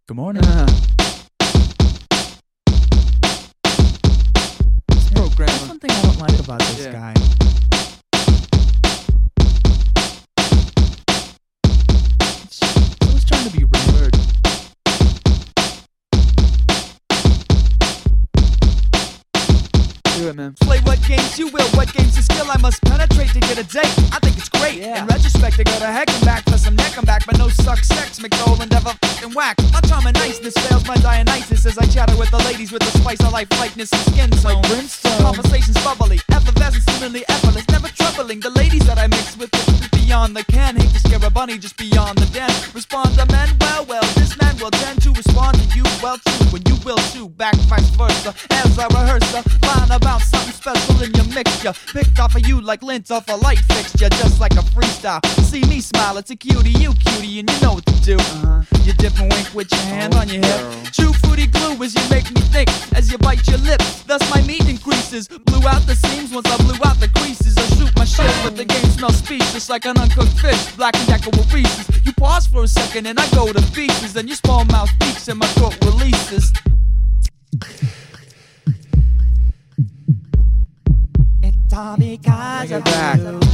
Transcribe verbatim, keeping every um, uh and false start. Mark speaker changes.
Speaker 1: Good morning.
Speaker 2: Uh, this program.
Speaker 1: That's one thing I don't like about this
Speaker 2: Yeah.
Speaker 1: guy. He's always trying to be rude.
Speaker 2: Do it, man.
Speaker 3: Play what games you will, what games of skill I must penetrate to get a date. I think it's great.
Speaker 2: Yeah.
Speaker 3: In retrospect, I go to heck and back for some neck and back, but no suck sex. Make the whole endeavor fucking whack. My charm and niceness fails my Dionysus as I chatter with the ladies with the spice of life, lightness, and skin tone.
Speaker 1: Like brimstone.
Speaker 3: Conversations bubbly, effervescent, seemingly effortless, never troubling. The ladies that I mix with is beyond the can. Hate to scare a bunny just beyond the den. Respond to men, well, well, this man will tend to respond to you well too, when you will too. Back vice versa, as I rehearse a line about something special in your mixture. Picked off of you like lint off a light fixture, just like a freestyle. See me smile, it's a cutie, you cutie, and you know what to do.
Speaker 2: Uh-huh.
Speaker 3: You dip and wink with your hand
Speaker 2: Oh,
Speaker 3: on your hip.
Speaker 2: girl.
Speaker 3: Chew fruity glue as you make me think, as you bite your lip. Thus my meat increases. Blew out the seams once I blew out the creases. I shoot my shit, but the game smells speechless like an uncooked fish. Black and Decker with Reese's. You pause for a second and I go to pieces. Then your small mouth speaks and my throat releases. It's all because
Speaker 2: Bring
Speaker 3: of
Speaker 2: it back.
Speaker 3: you.